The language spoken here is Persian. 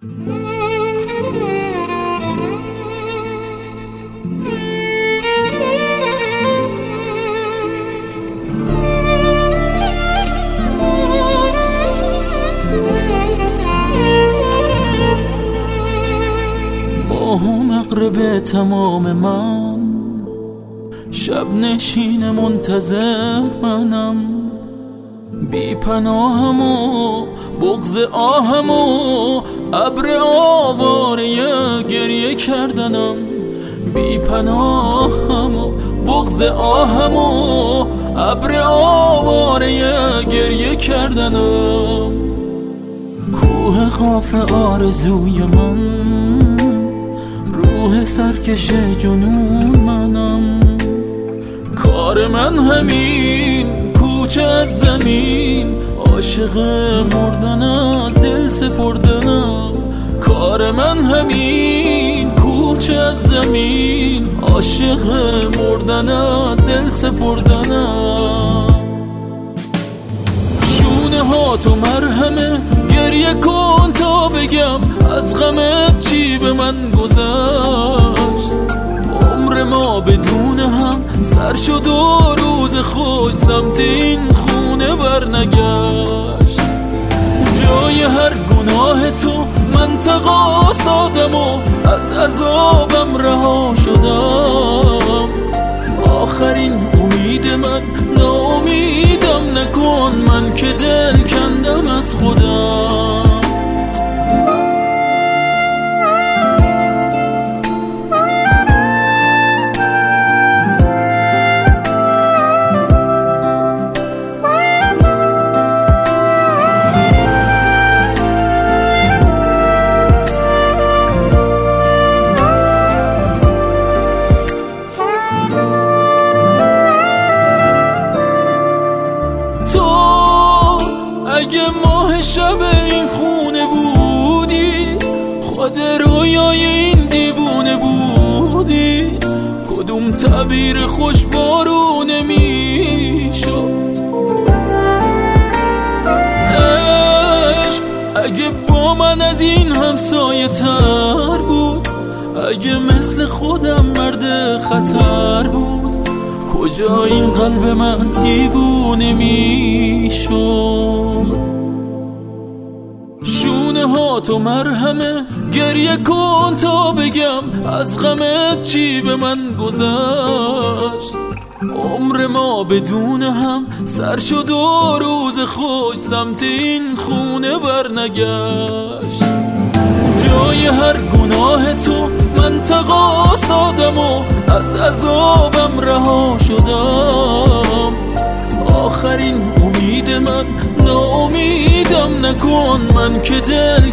مغرب تمام من، شب نشین منتظر منم، بی پناهم و بغض آهم و ابر آواره گریه کردنم، بی پناهم و بغض آهم و ابر آواره گریه کردنم. کوه قاف آرزوی من، روح سرکش جنون منم، کار من همین کوچه از زمین، عاشق مردن از دل سپردنم، کار من همین کوچه از زمین، عاشق مردن از دل سپردنم. شونه ها تو مرهمه، گریه کن تا بگم از غمت چی به من گذشت. عمر ما بدون هم سر شد و روز خوش سمت این خونه برنگشت. جای هر گناه تو من تقاصدم و از عذابم رها شدم. آخرین امید من ناامیدم نکن، من که دل کندم از خودم. اگه ماه شب این خونه بودی، خود رویای این دیوونه بودی، کدوم تعبیر خوشبارونه میشد. عشق اگه با من از این همسایه تر بود، اگه مثل خودم مرد خطر بود، کجا این قلب من دیوونه میشد. شونه ها تو مرهمه، گریه کن تا بگم از غمت چی به من گذشت. عمر ما بدون هم سر شد و روز خوش سمت این خونه برنگشت. جای هر گناه تو من تقاصدم و از عذابم رها شدم. آخرین امید من ناامیدم نکن، من که دل